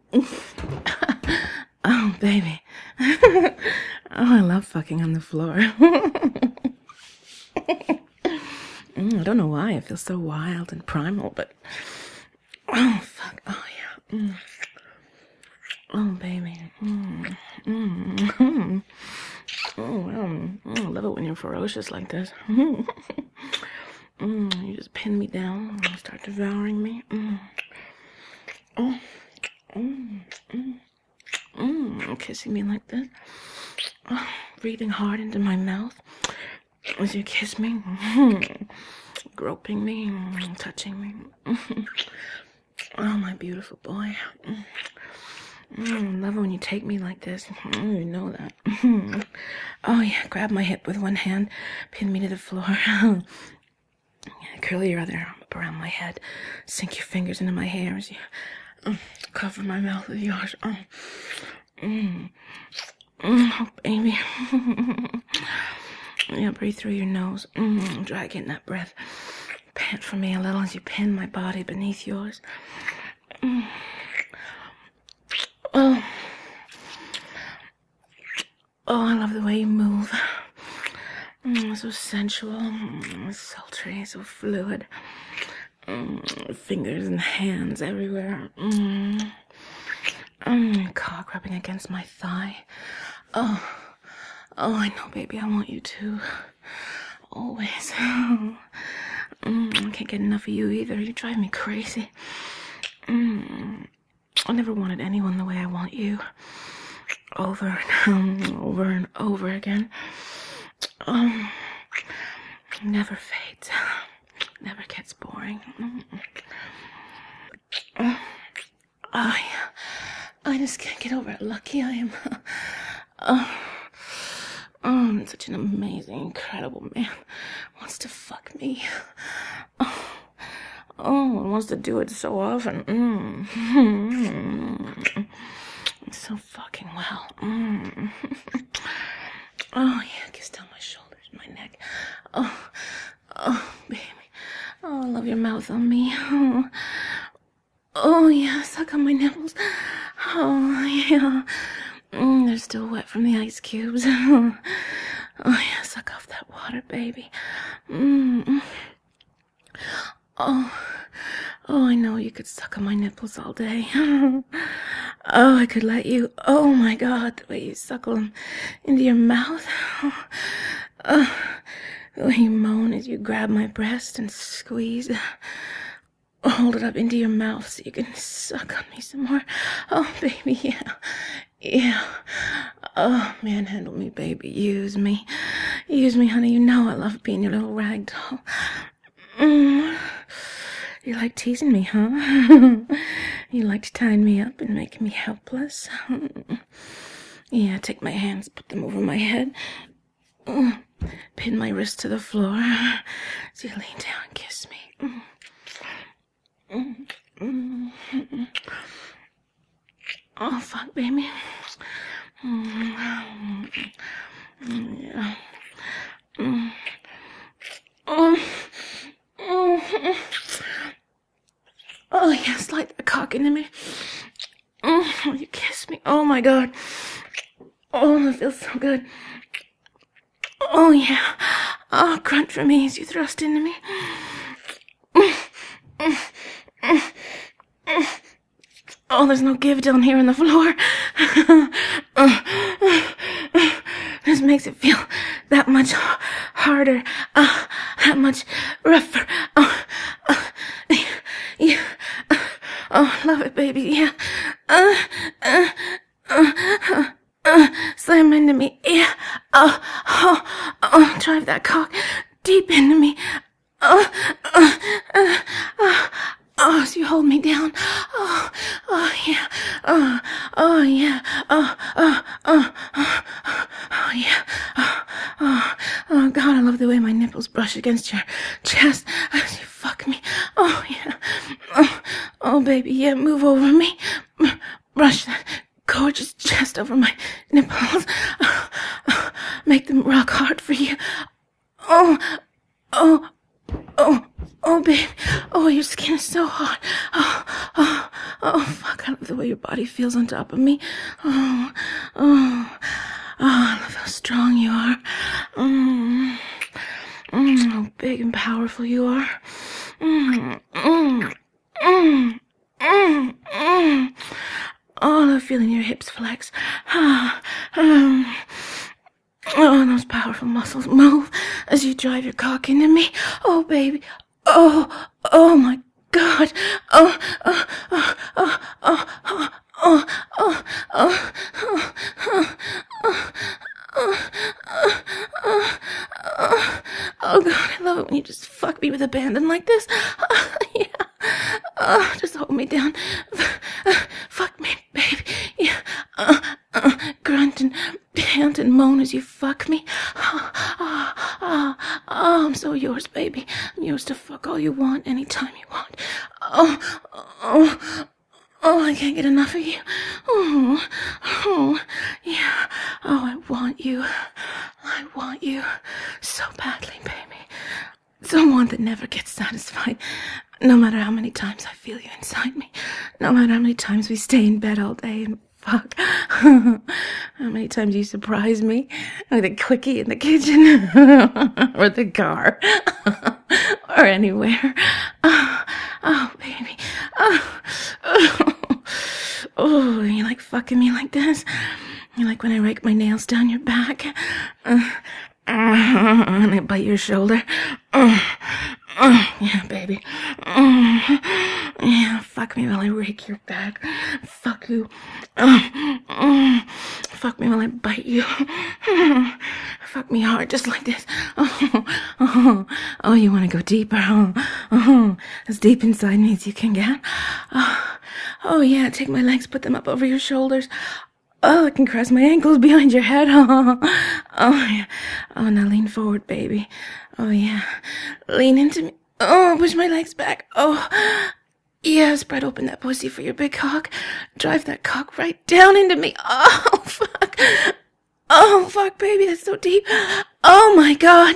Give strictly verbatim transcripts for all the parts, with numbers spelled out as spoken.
Oh, baby. Oh, I love fucking on the floor. mm, I don't know why I feel so wild and primal, but... Oh, fuck. Oh, yeah. Mm. Oh, baby. Mm. Mm. Mm. Oh, well. I love it when you're ferocious like this. mm, you just pin me down and start devouring me. Mm. Oh. Mm. Mm. Mm. Kissing me like this. Oh, breathing hard into my mouth as you kiss me. Groping me. Touching me. Oh, my beautiful boy. Mm, I love it when you take me like this. Mm, you know that. Oh, yeah. Grab my hip with one hand. Pin me to the floor. Yeah, curl your other arm up around my head. Sink your fingers into my hair as you mm, cover my mouth with yours. Mm. Mm. Mm, oh, baby. Yeah, breathe through your nose. Mm, drag in that breath. Pant for me a little as you pin my body beneath yours. Mm. Oh. Oh, I love the way you move. Mm, so sensual, mm, sultry, so fluid. Mm, fingers and hands everywhere. Mm. Mm, cock rubbing against my thigh. Oh. Oh, I know, baby, I want you to. Always. Mm, I can't get enough of you either. You drive me crazy. Mm. I never wanted anyone the way I want you. Over and um, over and over again. Um, never fades. Never gets boring. Mm. Uh, I, I just can't get over how lucky I am. Uh, oh, such an amazing, incredible man. Wants to fuck me. Oh. Oh, and wants to do it so often. Mm. Mm. So fucking well. Mm. Oh, yeah, kiss down my shoulders, my neck. Oh, oh, baby. Oh, I love your mouth on me. Oh, oh yeah, suck on my nipples. Oh, yeah. Mm, they're still wet from the ice cubes. Oh, yeah, suck off that water, baby. Mm. Oh, oh, I know you could suck on my nipples all day. Oh, I could let you. Oh, my God, the way you suckle them into your mouth. Oh, oh, the way you moan as you grab my breast and squeeze. Hold it up into your mouth so you can suck on me some more. Oh, baby, yeah. Yeah. Oh, manhandle me, baby. Use me. Use me, honey. You know I love being your little rag doll. Mm. You like teasing me, huh? You liked tying me up and making me helpless. Yeah, take my hands, put them over my head. Pin my wrist to the floor. So you lean down and kiss me. Oh, fuck, baby. Yeah. Oh. Oh, yeah, slide that cock into me. Oh, you kiss me. Oh, my God. Oh, it feels so good. Oh, yeah. Oh, grunt for me as you thrust into me. Oh, there's no give down here on the floor. This makes it feel that much harder, uh, that much rougher. Oh, uh, yeah. Oh, love it, baby. Yeah. Uh, uh, uh, uh, uh, slam into me. Yeah. Oh, oh, oh, drive that cock deep into me. Oh, uh, uh, uh, oh, so you hold me down. Oh, oh, yeah. Oh, oh, yeah. Oh, oh, oh, oh, oh, yeah. Oh, oh, oh, God, I love the way my nipples brush against your chest as you fuck me. Oh, yeah. Oh, oh, baby, yeah, move over me. Brush that gorgeous chest over my nipples. Oh, oh, make them rock hard for you. Oh, oh, oh, Oh, babe. Oh, your skin is so hot. Oh, oh, oh, fuck. I love the way your body feels on top of me. Oh, oh, oh, I love how strong you are. Mm, mm, how big and powerful you are. Mm, mm, mm, mm, mm. Oh, I love feeling your hips flex. Ah, um, oh, those powerful muscles move as you drive your cock into me. Oh, baby. Oh, oh my God. Oh, oh, oh, oh, oh, oh, oh, oh, oh, oh, oh, oh, oh, oh, oh, God, I love it when you just fuck me with abandon like this. Oh, yeah. Oh, just hold me down. Fuck me, baby. Yeah. Uh, uh, grunt and pant and moan as you fuck me. Oh, oh, oh, oh, I'm so yours, baby. I'm yours to fuck all you want, anytime you want. Oh, oh, oh, I can't get enough of you. Oh, oh, yeah. Oh, I want you. I want you so badly, baby. Someone that never gets satisfied. No matter how many times I feel you inside me. No matter how many times we stay in bed all day and fuck. How many times you surprise me with a quickie in the kitchen or the car or anywhere. Oh, oh baby. Oh, oh, oh, you like fucking me like this? You like when I rake my nails down your back? Uh, uh, and I bite your shoulder? Uh, uh, yeah, baby. Uh, yeah, fuck me while I rake your back. Fuck you. Uh, uh, fuck me while I bite you. Uh, fuck me hard, just like this. Oh, oh, oh, you want to go deeper? Oh, oh, as deep inside me as you can get. Oh, oh, yeah, take my legs, put them up over your shoulders. Oh, I can cross my ankles behind your head. Oh, oh, yeah. Oh, now lean forward, baby. Oh, yeah. Lean into me. Oh, push my legs back. Oh, yeah, spread open that pussy for your big cock. Drive that cock right down into me. Oh, fuck. Oh, fuck, baby, that's so deep. Oh, my God.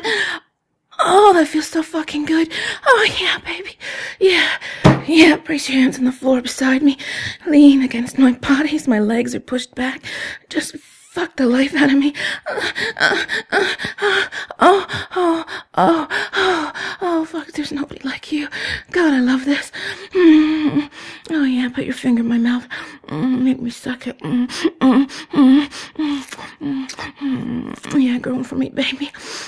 Oh, that feels so fucking good. Oh, yeah, baby. Yeah. Yeah, brace your hands on the floor beside me. Lean against my body as my legs are pushed back. Just fuck the life out of me. Uh, uh, uh, uh, oh, oh, oh, oh, oh, fuck, there's nobody like you. God, I love this. Mm. Oh, yeah, put your finger in my mouth. Mm, make me suck it. Mm, mm, mm, mm, mm, mm. Yeah, groan for me, baby.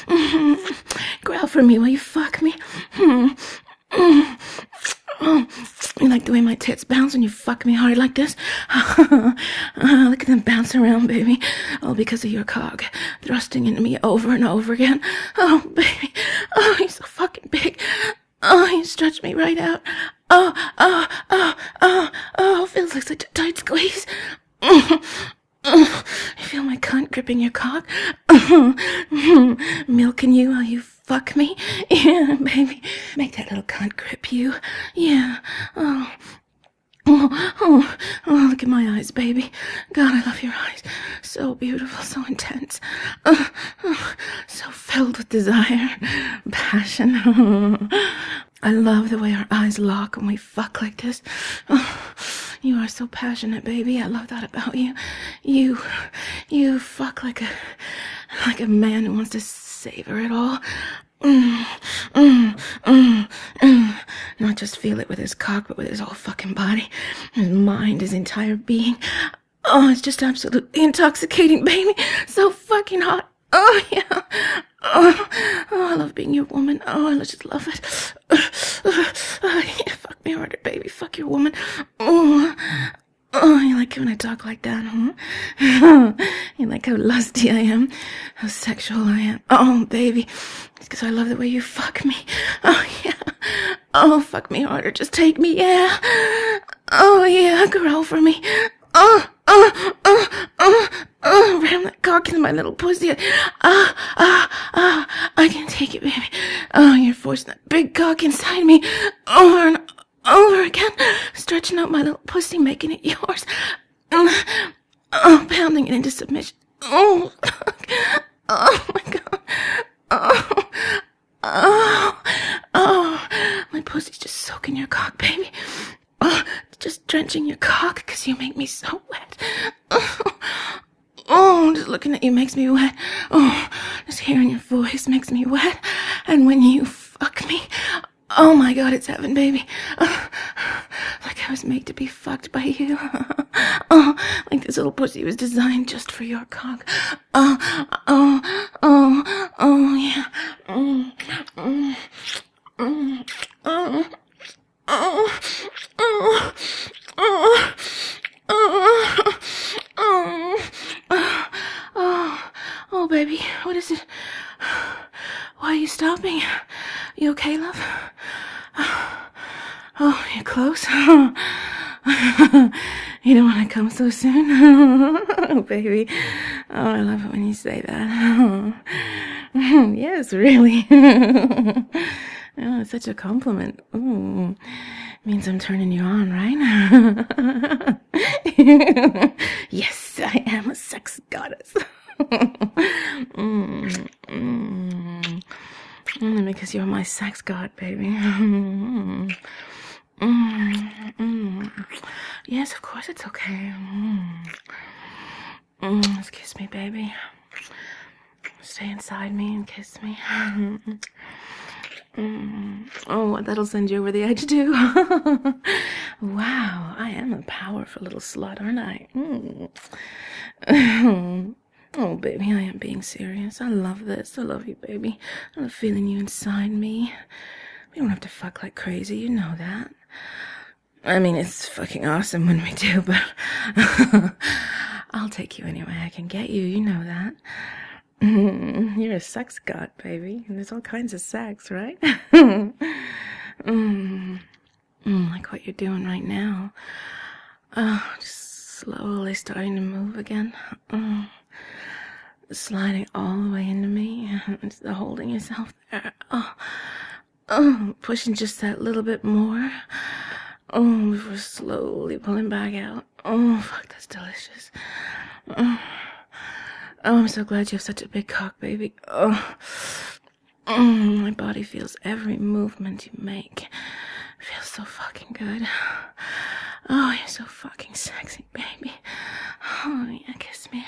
Mm, growl for me while you fuck me. Mm, mm. Oh, you like the way my tits bounce when you fuck me hard like this? uh, look at them bounce around, baby. All because of your cock thrusting into me over and over again. Oh, baby. Oh, you're so fucking big. Oh, you stretch me right out. Oh, oh, oh, oh, oh, feels like such a tight squeeze. You feel my cunt gripping your cock? Milking you while you fuck me? Yeah, baby. Make that little cunt grip you. Yeah. Oh. Oh, oh, oh, look at my eyes, baby. God, I love your eyes. So beautiful, so intense. Oh, oh, so filled with desire, passion. Oh, I love the way our eyes lock when we fuck like this. Oh, you are so passionate, baby. I love that about you. You, you fuck like a, like a man who wants to savor it all. Mm, mm, mm, mm. Not just feel it with his cock, but with his whole fucking body, his mind, his entire being. Oh, it's just absolutely intoxicating, baby. So fucking hot. Oh, yeah. Oh, oh, I love being your woman. Oh, I just love it. Oh, yeah, fuck me harder, baby. Fuck your woman. Oh, oh, you like it when I talk like that, huh? You like how lusty I am? How sexual I am? Oh, baby. It's because I love the way you fuck me. Oh, yeah. Oh, fuck me harder. Just take me, yeah. Oh, yeah. Growl for me. Oh, oh, oh, oh, oh. Ram that cock in my little pussy. Ah, ah, ah. I can take it, baby. Oh, you're forcing that big cock inside me. Over and over again. Stretching out my little pussy, making it yours. Oh, pounding it into submission. Oh, oh my God. Oh, oh, oh, my pussy's just soaking your cock, baby. Oh, just drenching your cock because you make me so wet. Oh, oh, just looking at you makes me wet. Oh, just hearing your voice makes me wet. And when you fuck me, oh my God, it's heaven, baby. Oh, like I was made to be fucked by you. Oh, like this little pussy was designed just for your cock. Oh, oh, oh, oh, yeah. Mm, mm, mm, oh, oh, oh, oh, oh, oh, oh, oh, baby, what is it? Why are you stopping? You okay, love? Oh, you're close? You don't want to come so soon? Oh, baby. Oh, I love it when you say that. Yes, really. Oh, it's such a compliment. Ooh. Means I'm turning you on, right? Yes, I am a sex goddess. mm, mm. Mm, because you're my sex god, baby. Mm, mm, mm. Yes, of course it's okay. Mm. Mm, just kiss me, baby. Stay inside me and kiss me. Mm. Oh, that'll send you over the edge too. Wow, I am a powerful little slut, aren't I? Mm. Oh, baby, I am being serious. I love this. I love you, baby. I love feeling you inside me. We don't have to fuck like crazy, you know that. I mean, it's fucking awesome when we do, but I'll take you anyway I can get you, you know that. Mm, you're a sex god, baby, and there's all kinds of sex, right? mm, mm, like what you're doing right now. Oh, just slowly starting to move again. Oh, sliding all the way into me, just holding yourself there. Oh, oh, pushing just that little bit more. Oh, before slowly pulling back out. Oh, fuck, that's delicious. Oh. Oh, I'm so glad you have such a big cock, baby. Oh, oh, my body feels every movement you make. It feels so fucking good. Oh, you're so fucking sexy, baby. Oh, yeah, kiss me.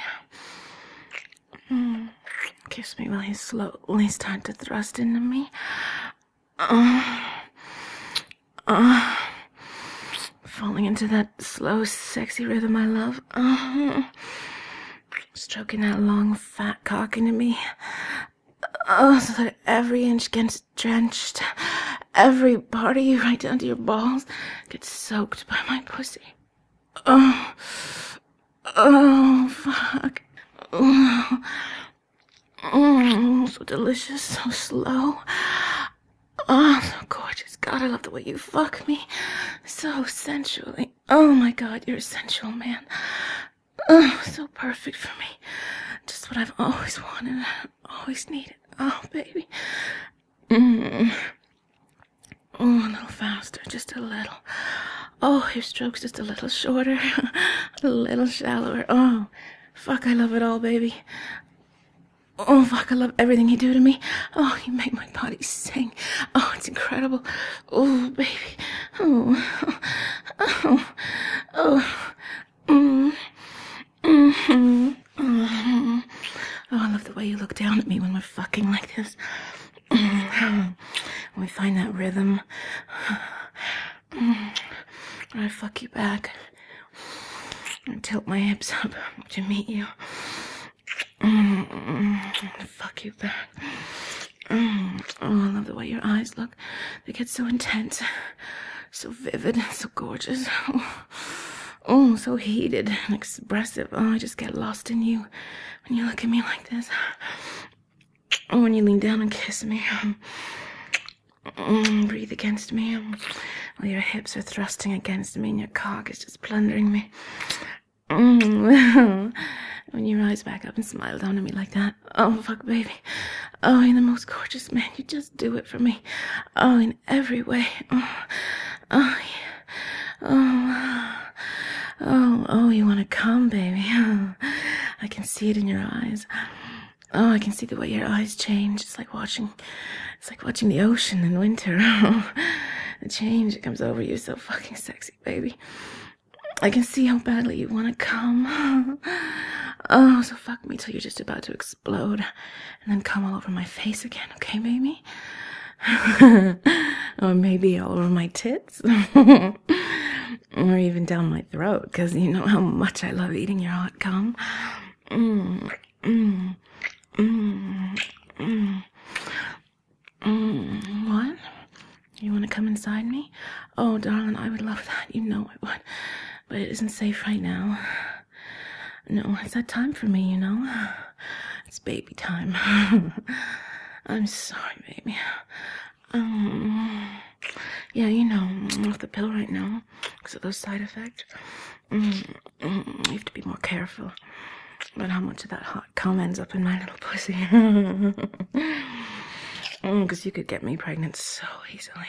Mm. Kiss me while you slowly start to thrust into me. Oh, oh. Falling into that slow, sexy rhythm I love. Oh. Stroking that long, fat cock into me. Oh, so that every inch gets drenched. Every part of you, right down to your balls, gets soaked by my pussy. Oh. Oh, fuck. Oh. Oh, so delicious, so slow. Oh, so gorgeous. God, I love the way you fuck me. So sensually. Oh, my God, you're a sensual man. Oh, so perfect for me. Just what I've always wanted, always needed. Oh, baby. Mm. Oh, a little faster, just a little. Oh, your stroke's just a little shorter, a little shallower. Oh, fuck, I love it all, baby. Oh, fuck, I love everything you do to me. Oh, you make my body sing. Oh, it's incredible. Oh, baby. Oh, oh, oh. Mm. Mm-hmm. Mm-hmm. Oh, I love the way you look down at me when we're fucking like this. Mm-hmm. When we find that rhythm. Mm-hmm. I fuck you back. I tilt my hips up to meet you. Mm-hmm. Fuck you back. Mm-hmm. Oh, I love the way your eyes look. They get so intense, so vivid, so gorgeous. Oh. Oh, so heated and expressive. Oh, I just get lost in you when you look at me like this. Oh, when you lean down and kiss me. Mm, breathe against me. While your hips are thrusting against me and your cock is just plundering me. Mm. When you rise back up and smile down at me like that. Oh, fuck, baby. Oh, you're the most gorgeous man. You just do it for me. Oh, in every way. Oh, oh yeah. Oh, Oh, oh, you want to come, baby? Oh, I can see it in your eyes. Oh, I can see the way your eyes change. It's like watching, it's like watching the ocean in winter. Oh, a change that comes over you. So fucking sexy, baby. I can see how badly you want to come. Oh, so fuck me till you're just about to explode. And then come all over my face again, okay, baby? Or maybe all over my tits. Or even down my throat, because you know how much I love eating your hot cum. Mm, mm, mm, mm, mm. What? You want to come inside me? Oh, darling, I would love that. You know I would. But it isn't safe right now. No, it's that time for me, you know? It's baby time. I'm sorry, baby. Um, yeah, you know, I'm off the pill right now because of those side effects. Mm, mm, you have to be more careful about how much of that hot cum ends up in my little pussy. Because mm, you could get me pregnant so easily.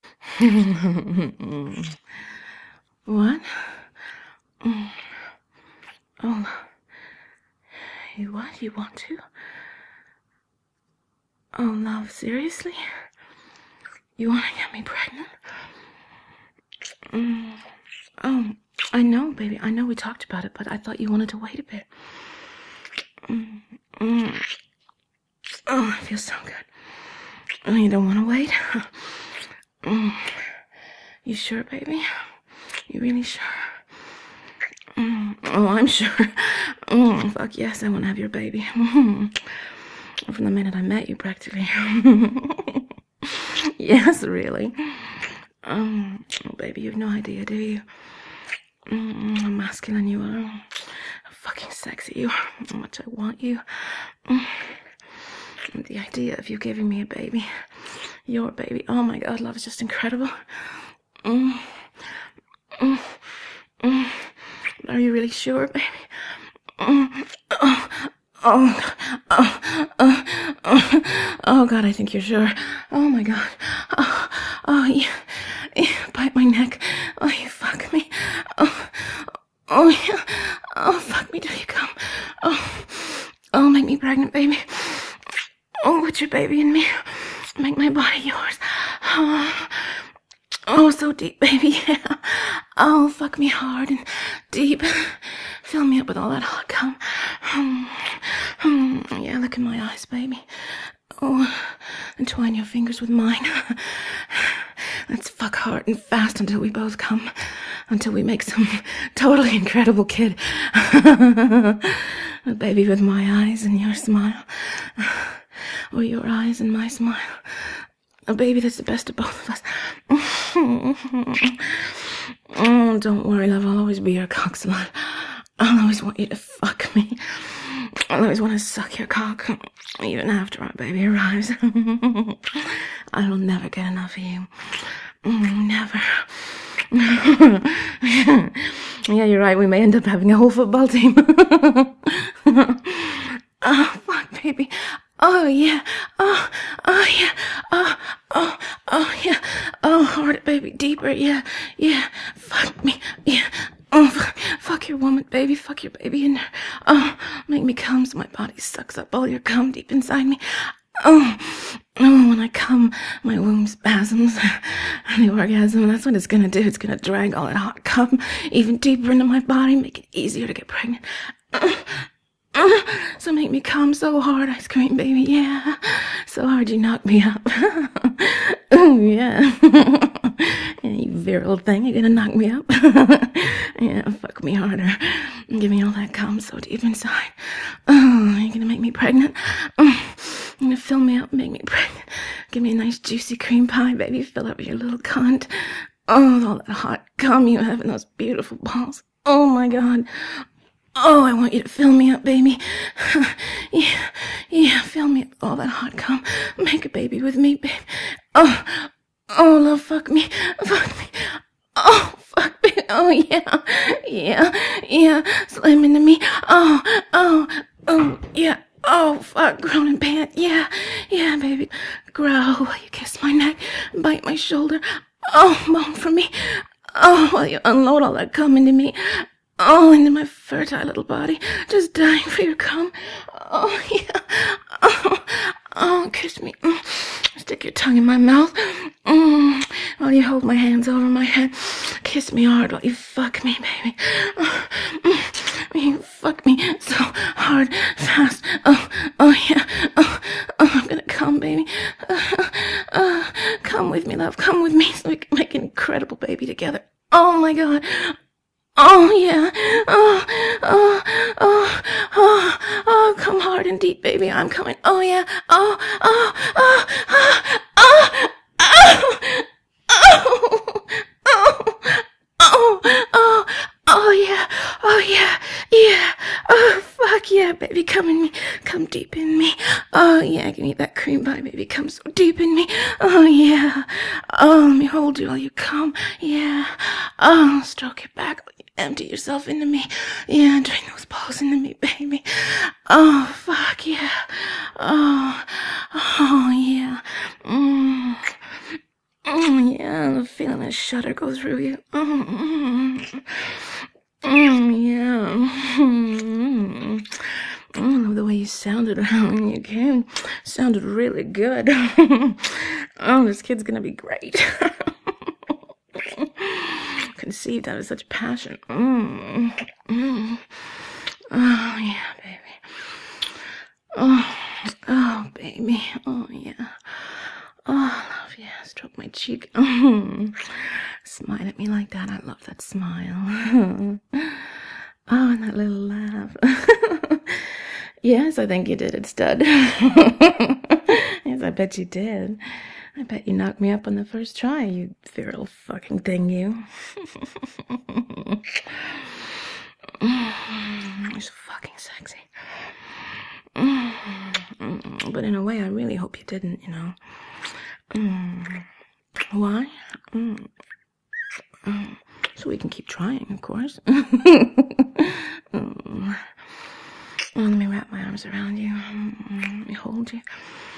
What? Mm. Oh. You what? You want to? Oh, love, seriously? You want to get me pregnant? Mm. Oh, I know, baby. I know we talked about it, but I thought you wanted to wait a bit. Mm. Mm. Oh, it feels so good. Oh, you don't want to wait? Mm. You sure, baby? You really sure? Mm. Oh, I'm sure. Mm. Fuck yes, I want to have your baby. Mm. From the minute I met you, practically. Yes, really. Um, oh, baby, you've no idea, do you? Mm, how masculine you are. How fucking sexy you are. How much I want you. Mm. The idea of you giving me a baby. Your baby. Oh my God, love is just incredible. Mm. Mm. Mm. Are you really sure, baby? Mm. Oh. Oh, oh, oh, oh, oh, God, I think you're sure. Oh, my God. Oh, oh, you, you bite my neck. Oh, you fuck me. Oh, oh, yeah. Oh, fuck me till you come. Oh, oh, make me pregnant, baby. Oh, put your baby in me. Make my body yours. Oh, oh, so deep, baby, yeah. Oh, fuck me hard and deep. Fill me up with all that hot cum. Um, um, yeah, look in my eyes, baby. Oh, entwine your fingers with mine. Let's fuck hard and fast until we both come. Until we make some totally incredible kid. A baby with my eyes and your smile. Or your eyes and my smile. A baby that's the best of both of us. Oh, don't worry, love. I'll always be your cockslut. I'll always want you to fuck me. I'll always want to suck your cock, even after our baby arrives. I will never get enough of you. Never. Yeah, you're right. We may end up having a whole football team. Oh, fuck, baby. Oh, yeah. Oh, oh, yeah. Oh, oh, oh, yeah. Oh, harder, baby. Deeper, yeah. Yeah. Fuck me. Yeah. Oh, fuck, fuck your woman, baby. Fuck your baby in there. Oh, make me come so my body sucks up all your cum deep inside me. Oh, oh, when I come, my womb spasms. The orgasm, that's what it's gonna do. It's gonna drag all that hot cum even deeper into my body, make it easier to get pregnant. So make me come so hard, ice cream baby, yeah. So hard you knock me up. Oh, yeah. Yeah, you virile thing, you're gonna knock me up. Yeah, fuck me harder. Give me all that cum so deep inside. Oh, you're gonna make me pregnant. Oh, you're gonna fill me up, make me pregnant. Give me a nice juicy cream pie, baby. Fill up your little cunt. Oh, all that hot cum you have in those beautiful balls. Oh, my God. Oh, I want you to fill me up, baby. Yeah, yeah, fill me up with all that hot cum. Make a baby with me, baby. Oh, oh, love, fuck me, fuck me. Oh, fuck me. Oh, yeah, yeah, yeah. Slam into me. Oh, oh, oh, yeah. Oh, fuck, groan and pant. Yeah, yeah, baby. Grow while you kiss my neck, bite my shoulder. Oh, moan for me. Oh, while you unload all that cum into me. Oh, into my fertile little body, just dying for your cum. Oh, yeah. Oh, oh, kiss me. Stick your tongue in my mouth. Mm. While you hold my hands over my head. Kiss me hard while you fuck me, baby. Mm. You fuck me so hard, fast. Oh, oh yeah. Oh, oh I'm gonna come, baby. Uh, uh, come with me, love. Come with me so we can make an incredible baby together. Oh my God. Oh, yeah. Oh, oh, oh, oh, oh, come hard and deep, baby. I'm coming. Oh, yeah. Oh, oh, oh, oh, oh, oh, oh, oh, oh, oh, oh, yeah. Oh, yeah. Yeah. Oh, fuck yeah, baby. Come in me. Come deep in me. Oh, yeah. Give me that cream pie, baby. Come so deep in me. Oh, yeah. Oh, let me hold you while you come. Yeah. Oh, stroke your back. Empty yourself into me. Yeah, drain those balls into me, baby. Oh, fuck yeah. Oh, oh, yeah. Mm. Mm, yeah, the feeling a shudder go through you. Mm, mm, yeah. Mm. I love the way you sounded when you came. Sounded really good. Oh, this kid's gonna be great. Conceived out of such passion. Mm. Mm. Oh, yeah, baby. Oh, oh, baby. Oh, yeah. Oh, I love you. Stroke my cheek. Mm. Smile at me like that. I love that smile. Oh, and that little laugh. Yes, I think you did it, stud. Yes, I bet you did. I bet you knocked me up on the first try, you virile fucking thing, you. You're so fucking sexy. But in a way, I really hope you didn't, you know. Why? So we can keep trying, of course. Well, let me wrap my arms around you. Let me hold you.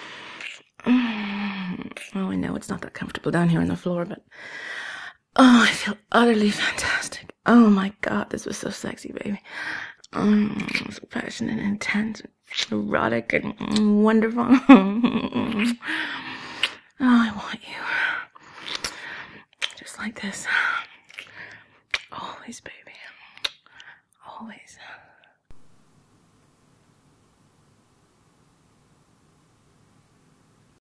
Oh, I know it's not that comfortable down here on the floor, but oh, I feel utterly fantastic. Oh my God, this was so sexy, baby. Um, so passionate and intense, and erotic and wonderful. Oh, I want you. Just like this. Always, baby. Always.